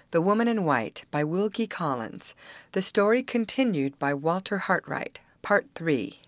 The Woman in White by Wilkie Collins. The story continued by Walter Hartright. Part 3.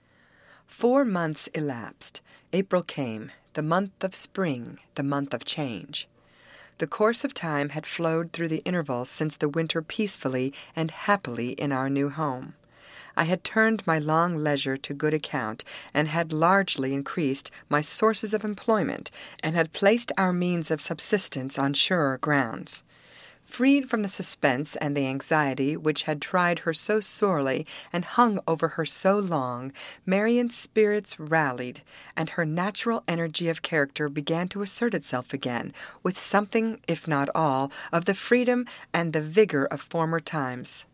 4 months elapsed. April came, the month of spring, the month of change. The course of time had flowed through the intervals since the winter peacefully and happily in our new home. I had turned my long leisure to good account, and had largely increased my sources of employment, and had placed our means of subsistence on surer grounds. Freed from the suspense and the anxiety which had tried her so sorely and hung over her so long, Marian's spirits rallied, and her natural energy of character began to assert itself again, with something, if not all, of the freedom and the vigor of former times.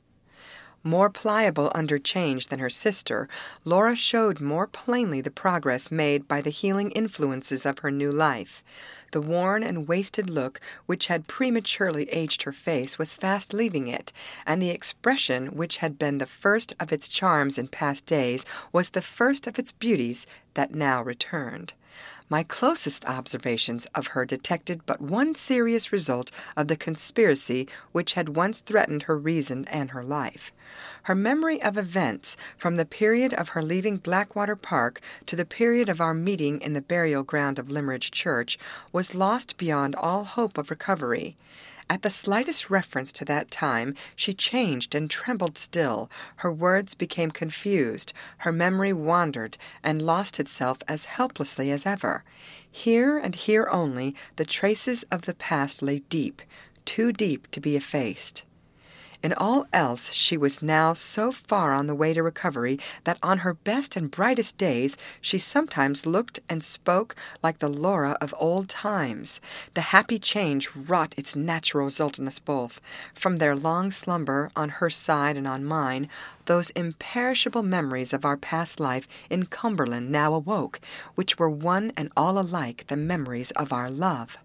More pliable under change than her sister, Laura showed more plainly the progress made by the healing influences of her new life. The worn and wasted look which had prematurely aged her face was fast leaving it, and the expression which had been the first of its charms in past days was the first of its beauties that now returned. My closest observations of her detected but one serious result of the conspiracy which had once threatened her reason and her life. Her memory of events, from the period of her leaving Blackwater Park to the period of our meeting in the burial ground of Limmeridge Church, was lost beyond all hope of recovery. At the slightest reference to that time, she changed and trembled still, her words became confused, her memory wandered, and lost itself as helplessly as ever. Here and here only the traces of the past lay deep, too deep to be effaced. In all else she was now so far on the way to recovery that on her best and brightest days she sometimes looked and spoke like the Laura of old times. The happy change wrought its natural result in us both. From their long slumber, on her side and on mine, those imperishable memories of our past life in Cumberland now awoke, which were one and all alike the memories of our love.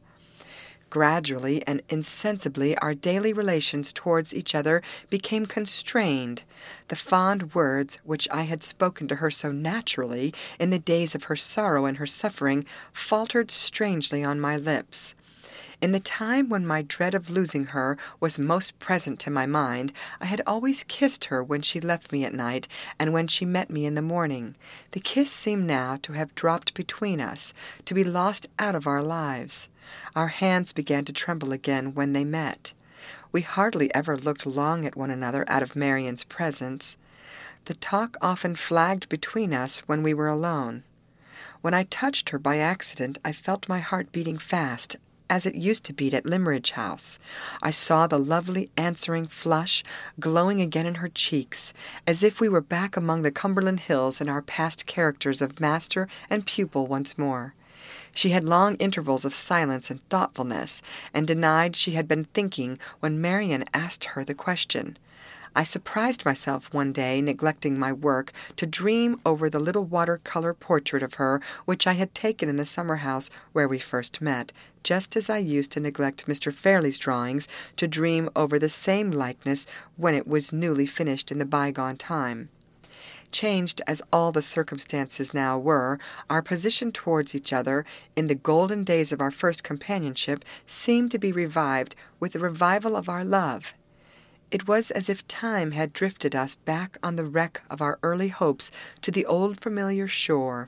Gradually and insensibly our daily relations towards each other became constrained. The fond words which I had spoken to her so naturally in the days of her sorrow and her suffering faltered strangely on my lips. In the time when my dread of losing her was most present to my mind, I had always kissed her when she left me at night, and when she met me in the morning. The kiss seemed now to have dropped between us, to be lost out of our lives. Our hands began to tremble again when they met. We hardly ever looked long at one another out of Marian's presence. The talk often flagged between us when we were alone. When I touched her by accident, I felt my heart beating fast, as it used to beat at Limmeridge House. I saw the lovely answering flush glowing again in her cheeks, as if we were back among the Cumberland hills in our past characters of master and pupil once more. She had long intervals of silence and thoughtfulness, and denied she had been thinking when Marian asked her the question. I surprised myself one day, neglecting my work, to dream over the little water-color portrait of her which I had taken in the summer-house where we first met, just as I used to neglect Mr. Fairley's drawings to dream over the same likeness when it was newly finished in the bygone time. Changed as all the circumstances now were, our position towards each other in the golden days of our first companionship seemed to be revived with the revival of our love. It was as if time had drifted us back on the wreck of our early hopes to the old familiar shore.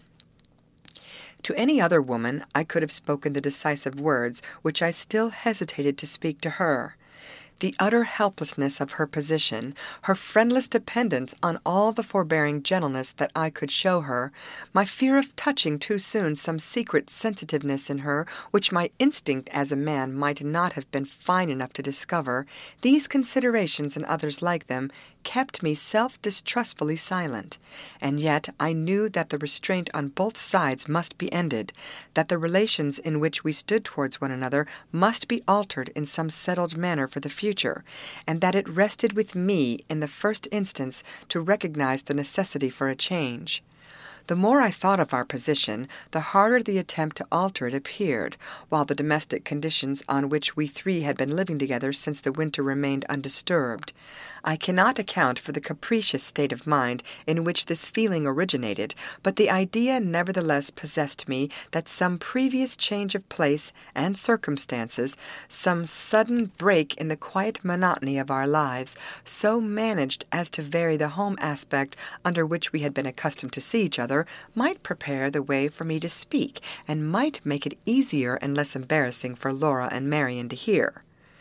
To any other woman I could have spoken the decisive words which I still hesitated to speak to her. The utter helplessness of her position, her friendless dependence on all the forbearing gentleness that I could show her, my fear of touching too soon some secret sensitiveness in her which my instinct as a man might not have been fine enough to discover, these considerations and others like them kept me self-distrustfully silent. And yet I knew that the restraint on both sides must be ended, that the relations in which we stood towards one another must be altered in some settled manner for the future, and that it rested with me in the first instance to recognize the necessity for a change. The more I thought of our position, the harder the attempt to alter it appeared, while the domestic conditions on which we three had been living together since the winter remained undisturbed. I cannot account for the capricious state of mind in which this feeling originated, but the idea nevertheless possessed me that some previous change of place and circumstances, some sudden break in the quiet monotony of our lives, so managed as to vary the home aspect under which we had been accustomed to see each other, might prepare the way for me to speak, and might make it easier and less embarrassing for Laura and Marian to hear.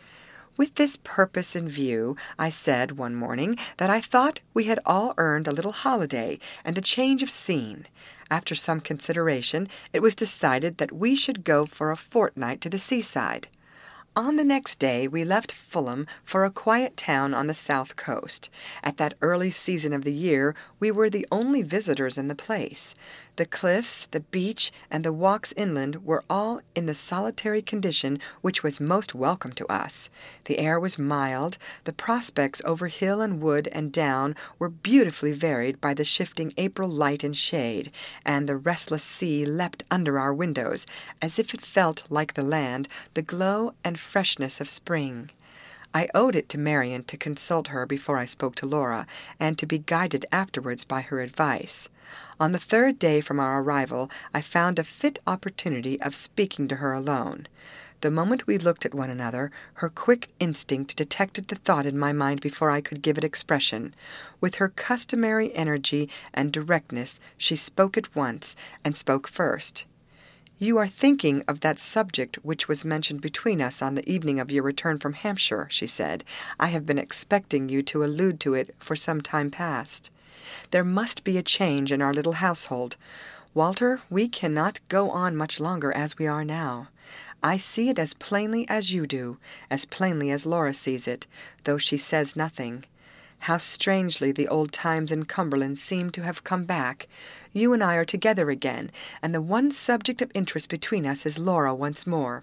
With this purpose in view, I said one morning that I thought we had all earned a little holiday and a change of scene. After some consideration, it was decided that we should go for a fortnight to the seaside. On the next day we left Fulham for a quiet town on the south coast. At that early season of the year we were the only visitors in the place. The cliffs, the beach, and the walks inland were all in the solitary condition which was most welcome to us. The air was mild, the prospects over hill and wood and down were beautifully varied by the shifting April light and shade, and the restless sea leapt under our windows, as if it felt, like the land, the glow and freshness of spring. I owed it to Marian to consult her before I spoke to Laura, and to be guided afterwards by her advice. On the third day from our arrival, I found a fit opportunity of speaking to her alone. The moment we looked at one another, her quick instinct detected the thought in my mind before I could give it expression. With her customary energy and directness, she spoke at once, and spoke first. "You are thinking of that subject which was mentioned between us on the evening of your return from Hampshire," she said. "I have been expecting you to allude to it for some time past. There must be a change in our little household. Walter, we cannot go on much longer as we are now. I see it as plainly as you do, as plainly as Laura sees it, though she says nothing. How strangely the old times in Cumberland seem to have come back. You and I are together again, and the one subject of interest between us is Laura once more.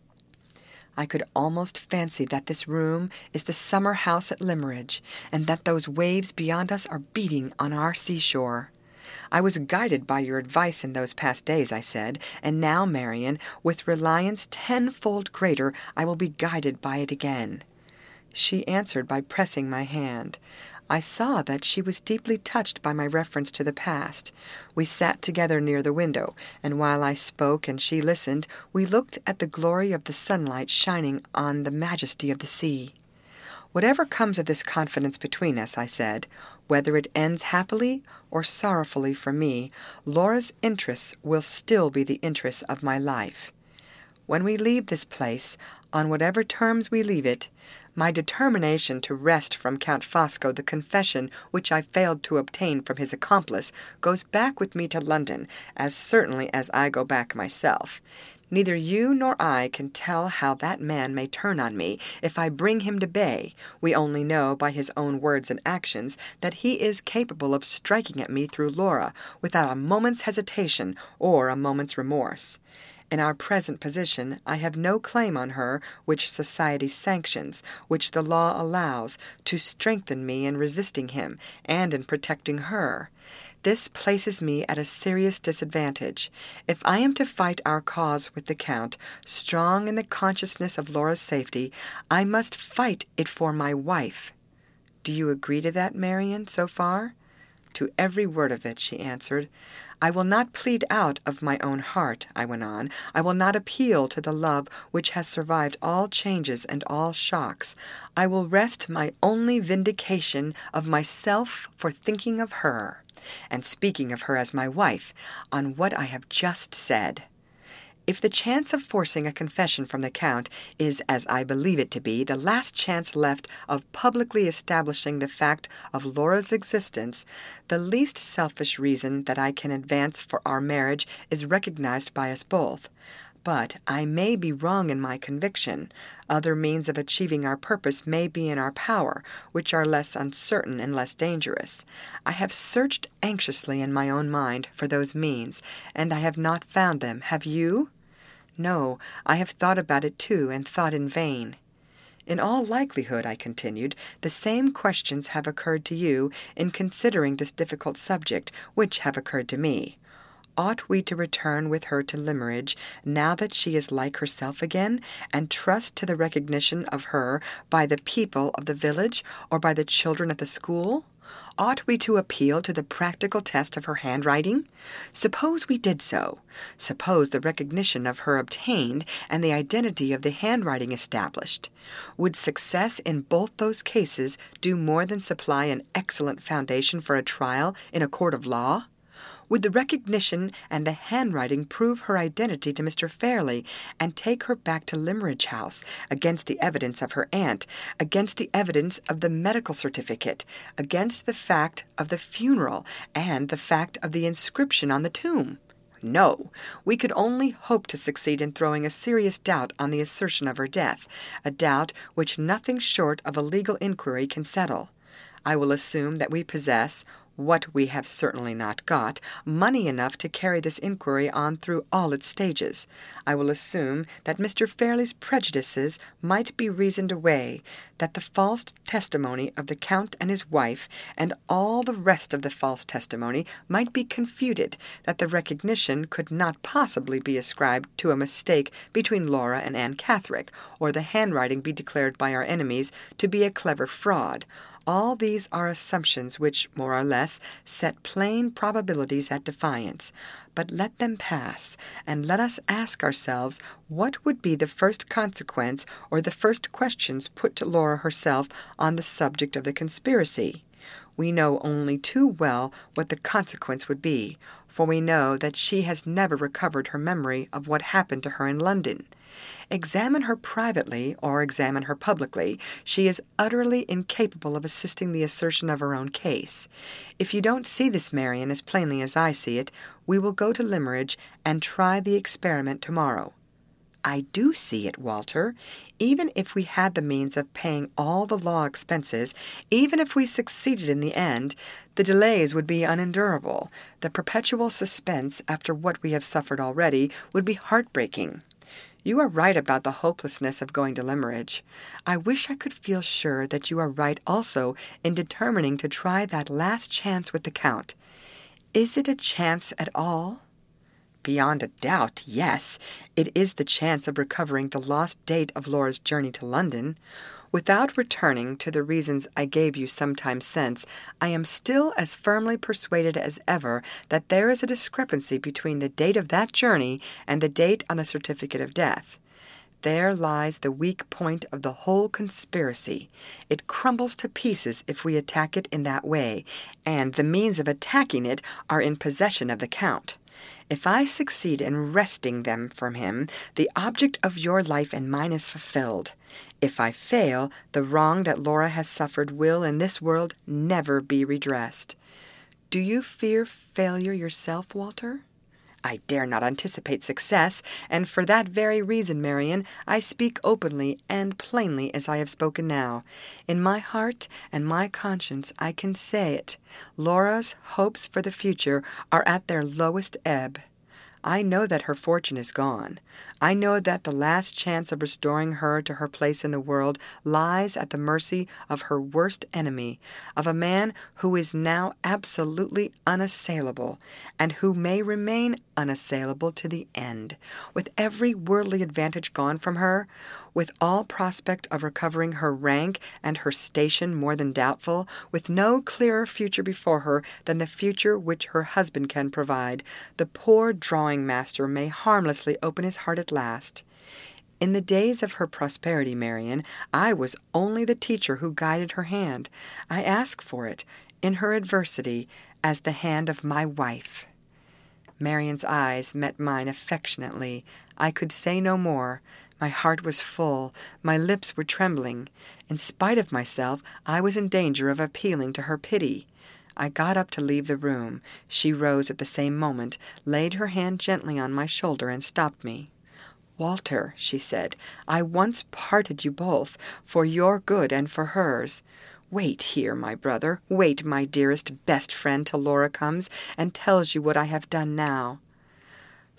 I could almost fancy that this room is the summer house at Limmeridge, and that those waves beyond us are beating on our seashore. I was guided by your advice in those past days," I said, "and now, Marian, with reliance tenfold greater, I will be guided by it again." She answered by pressing my hand. I saw that she was deeply touched by my reference to the past. We sat together near the window, and while I spoke and she listened, we looked at the glory of the sunlight shining on the majesty of the sea. "Whatever comes of this confidence between us," I said, "whether it ends happily or sorrowfully for me, Laura's interests will still be the interests of my life. When we leave this place, on whatever terms we leave it, my determination to wrest from Count Fosco the confession which I failed to obtain from his accomplice goes back with me to London, as certainly as I go back myself. Neither you nor I can tell how that man may turn on me if I bring him to bay. We only know by his own words and actions that he is capable of striking at me through Laura without a moment's hesitation or a moment's remorse. In our present position, I have no claim on her which society sanctions, which the law allows, to strengthen me in resisting him and in protecting her. This places me at a serious disadvantage. If I am to fight our cause with the Count, strong in the consciousness of Laura's safety, I must fight it for my wife. Do you agree to that, Marian, so far?" "To every word of it," she answered. "I will not plead out of my own heart," I went on. "I will not appeal to the love which has survived all changes and all shocks. I will rest my only vindication of myself for thinking of her, and speaking of her as my wife, on what I have just said. If the chance of forcing a confession from the Count is, as I believe it to be, the last chance left of publicly establishing the fact of Laura's existence, the least selfish reason that I can advance for our marriage is recognized by us both. But I may be wrong in my conviction. Other means of achieving our purpose may be in our power, which are less uncertain and less dangerous. I have searched anxiously in my own mind for those means, and I have not found them. Have you?" "No, I have thought about it too, and thought in vain." In all likelihood, I continued, the same questions have occurred to you in considering this difficult subject which have occurred to me. Ought we to return with her to Limmeridge, now that she is like herself again, and trust to the recognition of her by the people of the village or by the children at the school? Ought we to appeal to the practical test of her handwriting? Suppose we did so. Suppose the recognition of her obtained and the identity of the handwriting established. Would success in both those cases do more than supply an excellent foundation for a trial in a court of law? Would the recognition and the handwriting prove her identity to Mr. Fairley, and take her back to Limmeridge House, against the evidence of her aunt, against the evidence of the medical certificate, against the fact of the funeral, and the fact of the inscription on the tomb? No, we could only hope to succeed in throwing a serious doubt on the assertion of her death, a doubt which nothing short of a legal inquiry can settle. I will assume that we possess, what we have certainly not got, money enough to carry this inquiry on through all its stages. I will assume that Mr. Fairley's prejudices might be reasoned away, that the false testimony of the Count and his wife, and all the rest of the false testimony, might be confuted, that the recognition could not possibly be ascribed to a mistake between Laura and Anne Catherick, or the handwriting be declared by our enemies to be a clever fraud. All these are assumptions which, more or less, set plain probabilities at defiance. But let them pass, and let us ask ourselves what would be the first consequence or the first questions put to Laura herself on the subject of the conspiracy. We know only too well what the consequence would be, for we know that she has never recovered her memory of what happened to her in London. Examine her privately, or examine her publicly, she is utterly incapable of assisting the assertion of her own case. If you don't see this, Marian, as plainly as I see it, we will go to Limmeridge and try the experiment tomorrow. I do see it, Walter. Even if we had the means of paying all the law expenses, even if we succeeded in the end, the delays would be unendurable. The perpetual suspense, after what we have suffered already, would be heartbreaking. You are right about the hopelessness of going to Limmeridge. I wish I could feel sure that you are right also in determining to try that last chance with the Count. Is it a chance at all? Beyond a doubt, yes. It is the chance of recovering the lost date of Laura's journey to London. Without returning to the reasons I gave you some time since, I am still as firmly persuaded as ever that there is a discrepancy between the date of that journey and the date on the certificate of death. There lies the weak point of the whole conspiracy. It crumbles to pieces if we attack it in that way, and the means of attacking it are in possession of the Count. If I succeed in wresting them from him, the object of your life and mine is fulfilled. If I fail, the wrong that Laura has suffered will in this world never be redressed. Do you fear failure yourself, Walter? I dare not anticipate success, and for that very reason, Marian, I speak openly and plainly as I have spoken now. In my heart and my conscience I can say it. Laura's hopes for the future are at their lowest ebb. I know that her fortune is gone. I know that the last chance of restoring her to her place in the world lies at the mercy of her worst enemy, of a man who is now absolutely unassailable, and who may remain unassailable to the end. With every worldly advantage gone from her, with all prospect of recovering her rank and her station more than doubtful, with no clearer future before her than the future which her husband can provide, the poor drawing-master may harmlessly open his heart at last. In the days of her prosperity, Marian, I was only the teacher who guided her hand. I ask for it, in her adversity, as the hand of my wife. Marian's eyes met mine affectionately. I could say no more. My heart was full. My lips were trembling. In spite of myself, I was in danger of appealing to her pity. I got up to leave the room. She rose at the same moment, laid her hand gently on my shoulder, and stopped me. "Walter," she said, "I once parted you both, for your good and for hers. Wait here, my brother, wait, my dearest, best friend, till Laura comes and tells you what I have done now."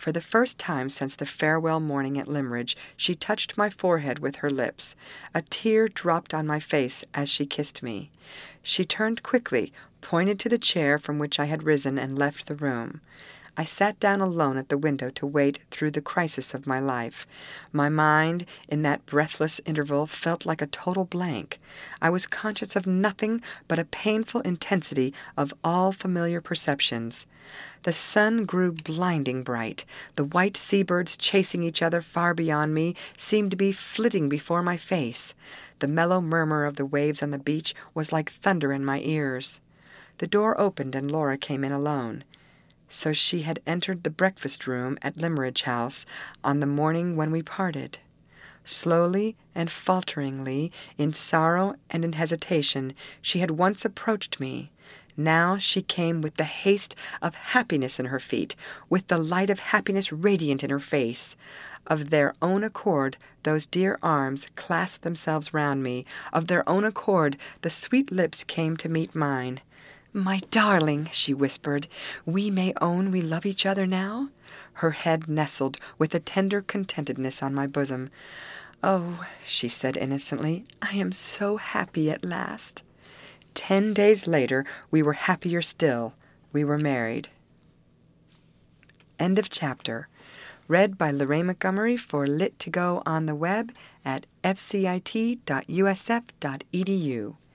For the first time since the farewell morning at Limmeridge, she touched my forehead with her lips. A tear dropped on my face as she kissed me. She turned quickly, pointed to the chair from which I had risen, and left the room. I sat down alone at the window to wait through the crisis of my life. My mind, in that breathless interval, felt like a total blank. I was conscious of nothing but a painful intensity of all familiar perceptions. The sun grew blinding bright. The white seabirds chasing each other far beyond me seemed to be flitting before my face. The mellow murmur of the waves on the beach was like thunder in my ears. The door opened and Laura came in alone. So she had entered the breakfast-room at Limmeridge House on the morning when we parted. Slowly and falteringly, in sorrow and in hesitation, she had once approached me. Now she came with the haste of happiness in her feet, with the light of happiness radiant in her face. Of their own accord, those dear arms clasped themselves round me. Of their own accord, the sweet lips came to meet mine. "My darling," she whispered, "we may own we love each other now?" Her head nestled with a tender contentedness on my bosom. "Oh," she said innocently, "I am so happy at last." 10 days later, we were happier still. We were married. End of chapter. Read by Lorraine Montgomery for Lit2Go on the web at fcit.usf.edu.